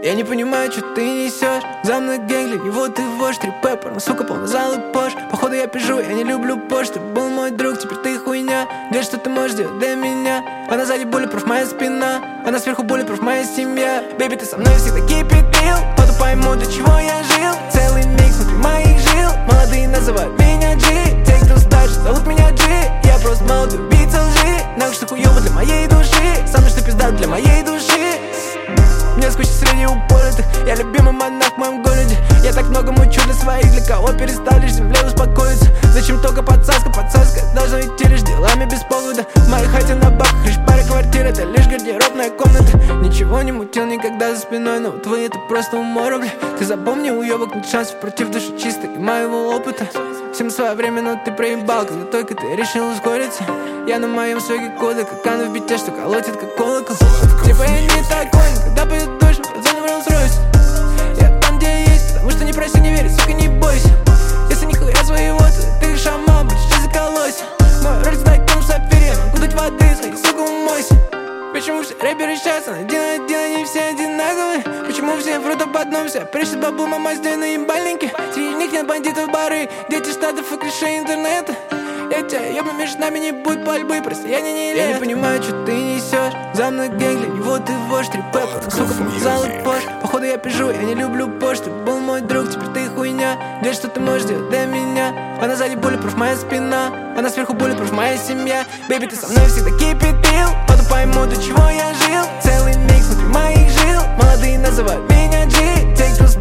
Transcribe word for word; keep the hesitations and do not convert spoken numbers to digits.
Я не понимаю, что ты несешь. За мной гэнг, для него ты вождь. Три пеппер, но сука полный зал и пош. Походу я пишу, я не люблю пош. Ты был мой друг, теперь ты хуйня. Где что ты можешь делать для меня? Она сзади bulletproof, моя спина. Она сверху bulletproof, моя семья. Бэйби, ты со мной всегда кипятил. Поду пойму, для чего я жил. Целый микс внутри моих жил. Молодые называют меня G. Те, кто старше, зовут меня G. Я просто молодой убийца лжи. Нахуй что хуёво для моей души. Самое что пизда для моей души. Мне скучно среди упоротых. Я любимый монах в моем городе. Я так много мучу для своих. Для кого перестали земле успокоиться? Зачем только подсаска, подсаска? Должно идти лишь делами без повода. В моей хате на бабках лишь пара квартир. Это лишь гардеробная комната. Ничего не мутил никогда за спиной. Но вот вы это просто умора, бля. Ты запомни, уёбок нет шансов против души чистой и моего опыта. Всем свое время, но ты проебал, когда только ты решил ускориться. Я на моем своге кода, как она в бите, что колотит как колокол. Типа я не такой, когда будет дождь, в подзоне в Rolls-Royce. Я там, где есть, потому что не проси, не верь, сука, не бойся. Если нихуя своего, то ты шаман, почти закололся. Мой роль знаком в сапфире, могу дать воды, сходи, сука, умойся. Почему все рэперы сейчас один на один, они все одинаковые? Почему все врут об одном, все прячут бабло, мама сделай на ебальнике? Среди них нет бандитов бары, дети штатов и клише интернета. Я тебя ебну, между нами не будет пальбы, просто я не не лет. Я не понимаю, что ты несешь. За мной гэнг, для него ты вождь. Три пеппер, сука, полный зал и пош. Походу я пишу, я не люблю пош. Ты был мой друг, теперь ты хуйня. Где что ты можешь делать для меня? Она сзади bulletproof, моя спина. Она сверху bulletproof, моя семья. Бэйби, ты со мной всегда кипятил. Поду пойму, для чего я жил. Целый микс внутри моих жил. Молодые называют меня G. Те, кто